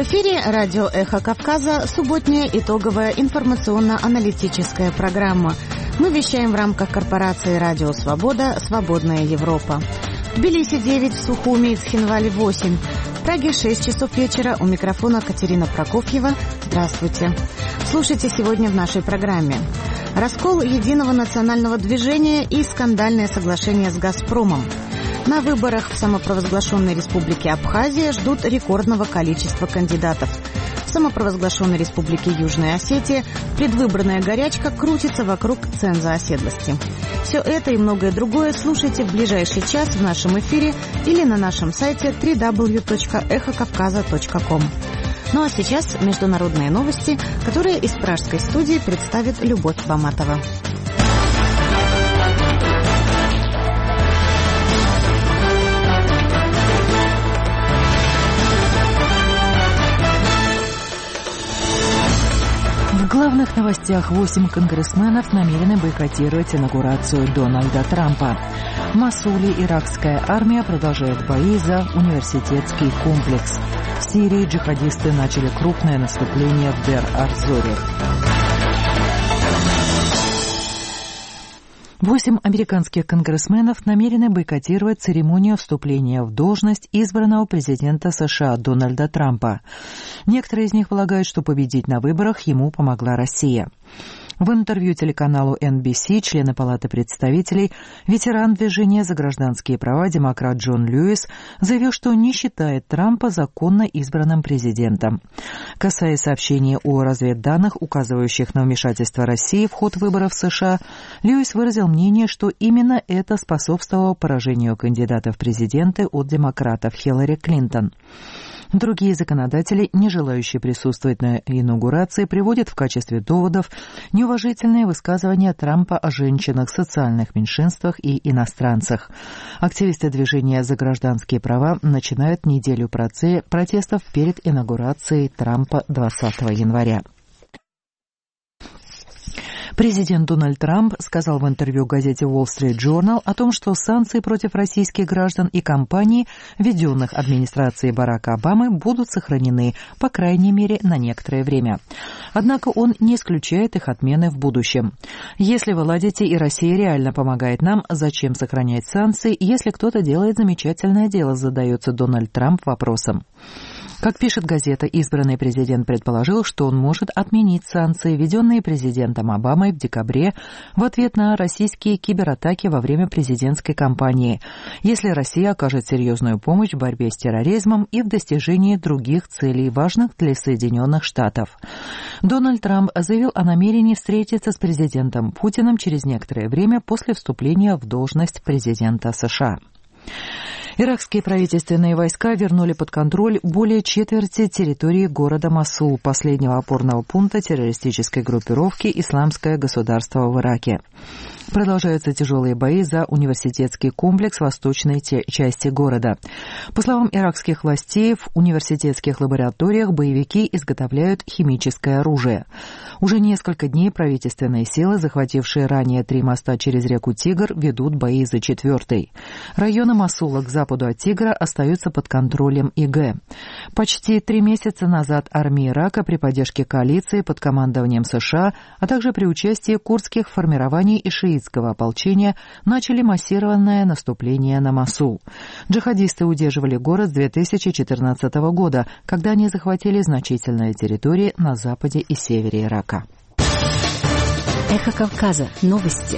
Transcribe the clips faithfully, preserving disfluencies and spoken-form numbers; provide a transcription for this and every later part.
В эфире радио «Эхо Кавказа», субботняя итоговая информационно-аналитическая программа. Мы вещаем в рамках корпорации «Радио Свобода. Свободная Европа». В Тбилиси девять, в Сухуми и Цхинвале восемь. В Праге шесть часов вечера. У микрофона Катерина Прокофьева. Здравствуйте. Слушайте сегодня в нашей программе. Раскол единого национального движения и скандальное соглашение с «Газпромом». На выборах в самопровозглашенной республике Абхазия ждут рекордного количества кандидатов. В самопровозглашенной республике Южная Осетия предвыборная горячка крутится вокруг ценза оседлости. Все это и многое другое слушайте в ближайший час в нашем эфире или на нашем сайте дабл ю дабл ю дабл ю точка эхо кавказа точка ком. Ну а сейчас международные новости, которые из пражской студии представит Любовь Баматова. В главных новостях восемь конгрессменов намерены бойкотировать инаугурацию Дональда Трампа. В Мосуле иракская армия продолжает бои за университетский комплекс. В Сирии джихадисты начали крупное наступление в Дер-ар-Зоре. Восемь американских конгрессменов намерены бойкотировать церемонию вступления в должность избранного президента США Дональда Трампа. Некоторые из них полагают, что победить на выборах ему помогла Россия. В интервью телеканалу эн би си члена Палаты представителей, ветеран движения за гражданские права демократ Джон Льюис заявил, что не считает Трампа законно избранным президентом. Касаясь сообщений о разведданных, указывающих на вмешательство России в ход выборов в США, Льюис выразил мнение, что именно это способствовало поражению кандидата в президенты от демократов Хиллари Клинтон. Другие законодатели, не желающие присутствовать на инаугурации, приводят в качестве доводов неуважительные высказывания Трампа о женщинах, социальных меньшинствах и иностранцах. Активисты движения за гражданские права начинают неделю протестов перед инаугурацией Трампа двадцатого января. Президент Дональд Трамп сказал в интервью газете Wall Street Journal о том, что санкции против российских граждан и компаний, введенных администрацией Барака Обамы, будут сохранены, по крайней мере, на некоторое время. Однако он не исключает их отмены в будущем. Если вы ладите и Россия реально помогает нам, зачем сохранять санкции, если кто-то делает замечательное дело, задается Дональд Трамп вопросом. Как пишет газета, избранный президент предположил, что он может отменить санкции, введенные президентом Обамой в декабре в ответ на российские кибератаки во время президентской кампании, если Россия окажет серьезную помощь в борьбе с терроризмом и в достижении других целей, важных для Соединенных Штатов. Дональд Трамп заявил о намерении встретиться с президентом Путиным через некоторое время после вступления в должность президента США. Иракские правительственные войска вернули под контроль более четверти территории города Мосул, последнего опорного пункта террористической группировки «Исламское государство» в Ираке. Продолжаются тяжелые бои за университетский комплекс в восточной части города. По словам иракских властей, в университетских лабораториях боевики изготовляют химическое оружие. Уже несколько дней правительственные силы, захватившие ранее три моста через реку Тигр, ведут бои за четвертый. Районы Мосула к западу от Тигра остаются под контролем ИГ. Почти три месяца назад армия Ирака при поддержке коалиции под командованием США, а также при участии курдских формирований и шиитского ополчения начали массированное наступление на Мосул. Джихадисты удерживали город с две тысячи четырнадцатого года, когда они захватили значительные территории на западе и севере Ирака. Эхо Кавказа. Новости.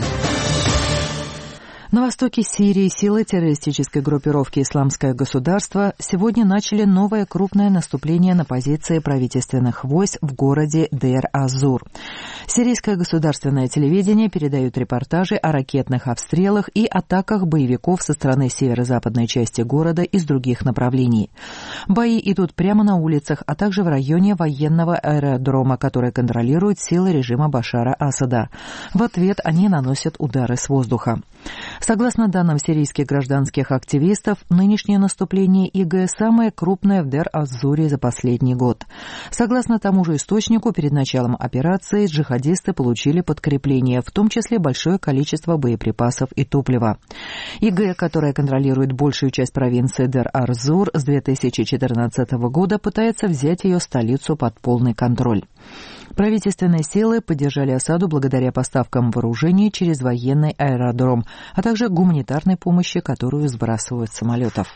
На востоке Сирии силы террористической группировки «Исламское государство» сегодня начали новое крупное наступление на позиции правительственных войск в городе Дейр-аз-Зур. Сирийское государственное телевидение передает репортажи о ракетных обстрелах и атаках боевиков со стороны северо-западной части города и с других направлений. Бои идут прямо на улицах, а также в районе военного аэродрома, который контролируют силы режима Башара Асада. В ответ они наносят удары с воздуха. Согласно данным сирийских гражданских активистов, нынешнее наступление ИГ самое крупное в Дейр-аз-Зуре за последний год. Согласно тому же источнику, перед началом операции джихадисты получили подкрепление, в том числе большое количество боеприпасов и топлива. ИГ, которая контролирует большую часть провинции Дейр-аз-Зур, с две тысячи четырнадцатого года пытается взять ее столицу под полный контроль. Правительственные силы поддержали осаду благодаря поставкам вооружений через военный аэродром, а также гуманитарной помощи, которую сбрасывают с самолетов.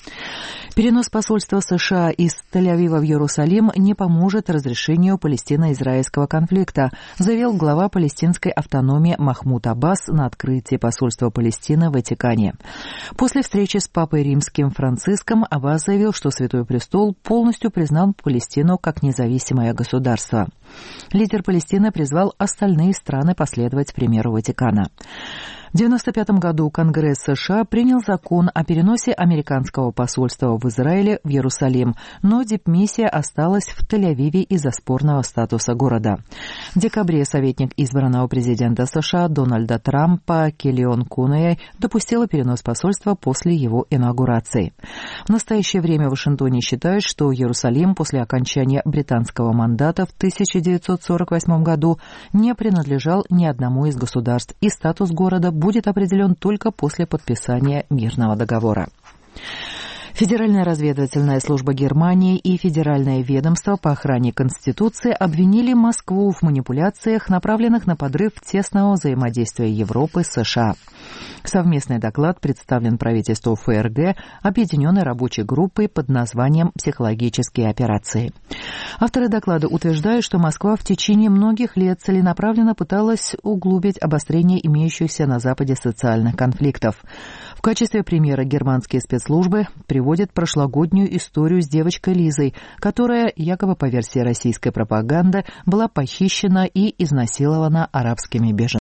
Перенос посольства США из Тель-Авива в Иерусалим не поможет разрешению палестино-израильского конфликта, заявил глава палестинской автономии Махмуд Аббас на открытии посольства Палестины в Ватикане. После встречи с папой римским Франциском Аббас заявил, что Святой Престол полностью признал Палестину как независимое государство. Лидер Палестины призвал остальные страны последовать примеру Ватикана. В девяносто пятом году Конгресс США принял закон о переносе американского посольства в Израиле в Иерусалим, но дипмиссия осталась в Тель-Авиве из-за спорного статуса города. В декабре советник избранного президента США Дональда Трампа Келлион Куней допустила перенос посольства после его инаугурации. В настоящее время в Вашингтоне считают, что Иерусалим после окончания британского мандата в тысяча девятьсот сорок восьмом году не принадлежал ни одному из государств, и статус города будет определен только после подписания мирного договора. Федеральная разведывательная служба Германии и Федеральное ведомство по охране Конституции обвинили Москву в манипуляциях, направленных на подрыв тесного взаимодействия Европы с США. Совместный доклад представлен правительству ФРГ объединенной рабочей группой под названием «Психологические операции». Авторы доклада утверждают, что Москва в течение многих лет целенаправленно пыталась углубить обострение имеющихся на Западе социальных конфликтов. В качестве примера германские спецслужбы приводят прошлогоднюю историю с девочкой Лизой, которая, якобы по версии российской пропаганды, была похищена и изнасилована арабскими беженцами.